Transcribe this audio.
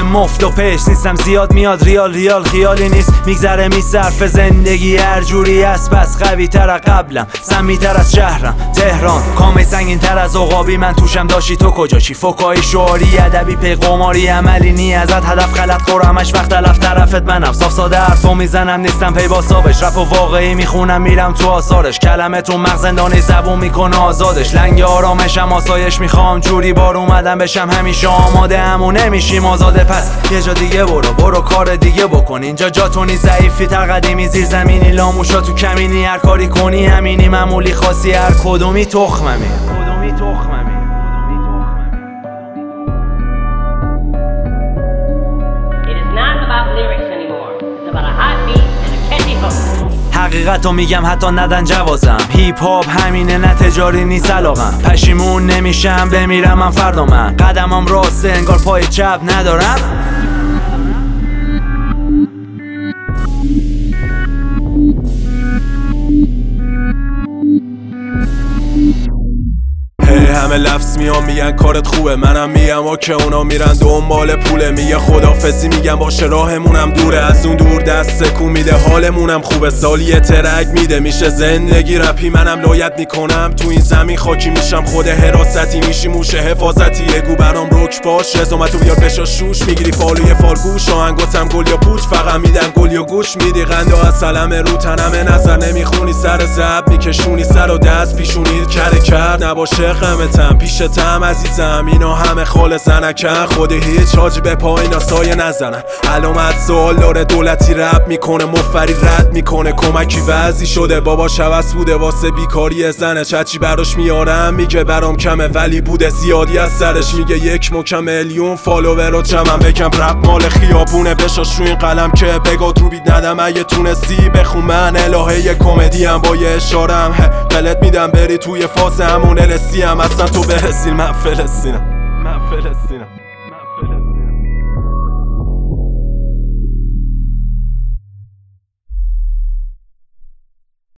مفت و پیش نیستم، زیاد میاد ریال خیالی نیست، میگذره میصرف زندگی هر جوری است، بس قوی تر قبلم، سمی تر از شهرم تهران، کامه سنگین تر از عقابی، من توشم داشتی تو کجا چی، فکایی شعاری ادبی پیغاماری عملی نی ازت، هدف غلط قرمش وقت تلف طرفت منم، صاف ساده حرفو میزنم نیستم پی باسابش، رپ و واقعی میخونم میرم تو آثارش، کلمه تو مغز زندانی زبون میکنه آزادش، لنگ آرامشم آسایش میخوام، جوری بار اومدم بشم همیشه آماده همون نمیشیم آزاده، پس یه جا دیگه برو کار دیگه بکن، اینجا جاتونی ضعیفی تر قدیمی زیر زمینی، لاموشا تو کمینی، هر کاری کنی همینی، معمولی خاصی هر کدومی تخممی. حقیقتو میگم حتی ندن جوازم، هیپ هاپ همینه نه تجاری نیست علاقم، پشیمون نمیشم بمیرم من فردا، من قدمم راسته انگار پای چپ ندارم. همه لفظ میان میگن کارت خوبه، منم میگم اوکی، اونا میرن دنبال پوله، میگه خدافظی میگم باشه راهمونم دوره، از اون دور دست سکون میده حالمونم خوبه، سالی یه ترک میده میشه زندگی رپی، منم لایت میکنم تو این زمین خاکی، میشم خود حراستی، میشی موشه حفاظتی، یگو برام رک باش، رزومتو بیار بشا شوش، میگیری فالوی فالگوش، آهنگاتم گل یا پوچ، فقط میدن گل یا گوش، میدی قند و از سلمه رو تنمه نظر نمیخونی، سر زب میکشونی، سر و دست پیشونید کرد نباشه قمتم پیشتم عزیزم، اینا همه خالصن نکن، خود هیچ حاجی به پایینا سایه نزنن، علامت سوال داره، دولتی رپ میکنه مفری رد میکنه، کمکی وضعی شده باباش هوس بوده واسه بیکاری زنه، چچی براش میارم میگه برام کمه ولی بوده زیادی از سرش، میگه 1 میلیون فالوور و چمم، بگم رپ مال خیابونه، بشاش رو این قلم که بگات رو بید ندم، اگه تونستی بخون من الهه کمدی ام، با یه اشارم قلت میدم بری توی فاز همون LSD ام، اصلا تو برسین من فلسطینم.